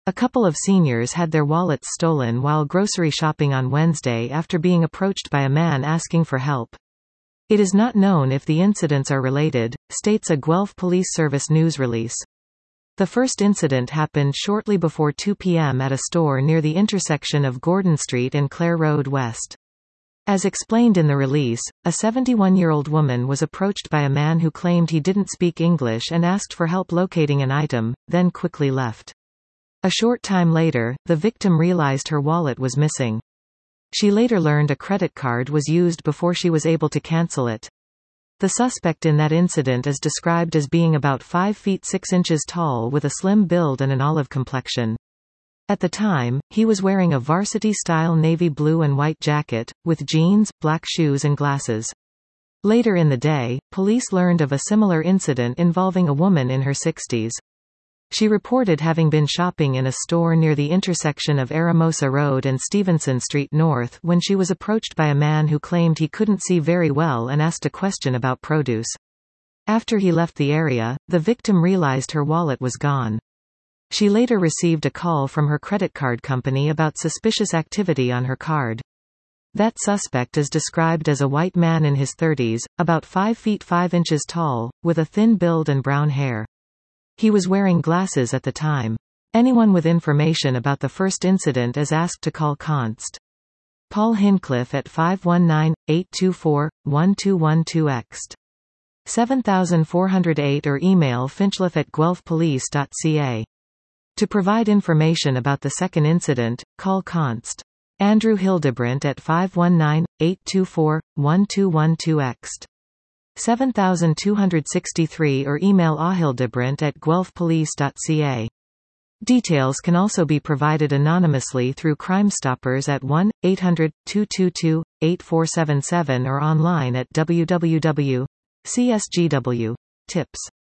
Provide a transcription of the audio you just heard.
A couple of seniors had their wallets stolen while grocery shopping on Wednesday after being approached by a man asking for help. It is not known if the incidents are related, states a Guelph Police Service news release. The first incident happened shortly before 2 p.m. at a store near the intersection of Gordon Street and Clare Road West. As explained in the release, a 71-year-old woman was approached by a man who claimed he didn't speak English and asked for help locating an item, then quickly left. A short time later, the victim realized her wallet was missing. She later learned a credit card was used before she was able to cancel it. The suspect in that incident is described as being about 5 feet 6 inches tall with a slim build and an olive complexion. At the time, he was wearing a varsity-style navy blue and white jacket, with jeans, black shoes and glasses. Later in the day, police learned of a similar incident involving a woman in her 60s. She reported having been shopping in a store near the intersection of Aramosa Road and Stevenson Street North when she was approached by a man who claimed he couldn't see very well and asked a question about produce. After he left the area, the victim realized her wallet was gone. She later received a call from her credit card company about suspicious activity on her card. That suspect is described as a white man in his 30s, about 5 feet 5 inches tall, with a thin build and brown hair. He was wearing glasses at the time. Anyone with information about the first incident is asked to call Const. Paul Hincliffe at 519-824-1212 7408 or email finchliffe@guelphpolice.ca. To provide information about the second incident, call Const. Andrew Hildebrandt at 519-824-1212 7263 or email ahildebrandt@guelphpolice.ca. Details can also be provided anonymously through Crime Stoppers at 1-800-222-8477 or online at www.csgw.tips.